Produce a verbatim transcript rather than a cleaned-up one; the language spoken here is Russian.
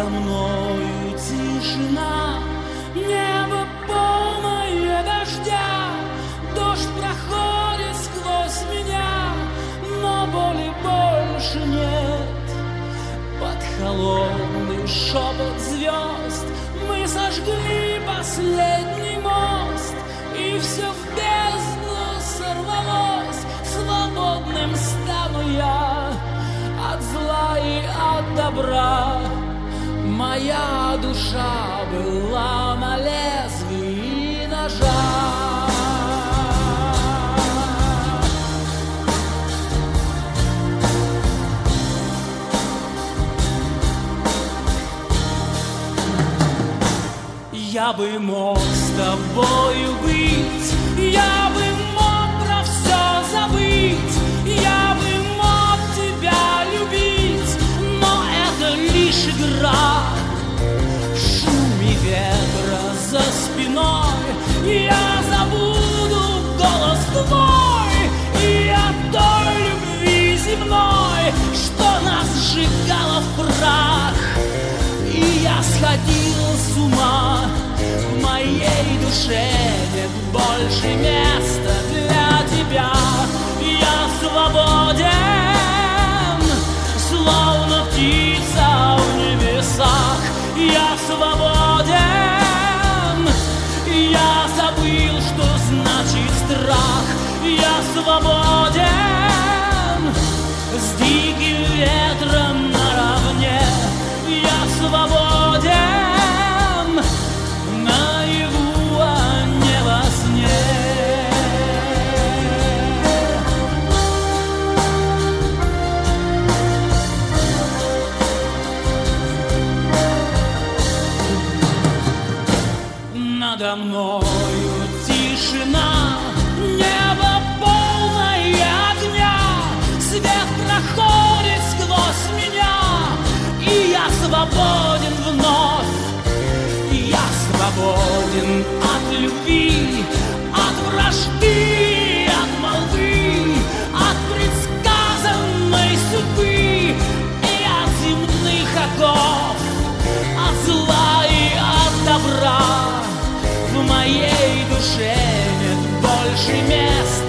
Надо мною тишина, небо полное дождя, дождь проходит сквозь меня, но боли больше нет. Под холодный шепот звезд мы сожгли последний мост, и все в бездну сорвалось, свободным стану я от зла и от добра. Моя душа была на лезвии ножа. Я бы мог с тобою быть, я бы мог про все забыть, я бы мог тебя любить, но это лишь игра. В шуме ветра за спиной я забуду голос твой и о той любви земной, что нас сжигало в прах. И я сходил с ума, в моей душе нет больше места для тебя. Я свободен, словно птица в небесах. Я свободен, я забыл, что значит страх. Я свободен, с диким ветром наравне. Я свободен, наяву, а не во сне. Надо мною тишина, небо полное огня, свет проходит сквозь меня, и я свободен вновь. Я свободен от любви, от вражды, от молвы, от предсказанной судьбы и от земных оков, от зла и от добра. В моей душе нет больше места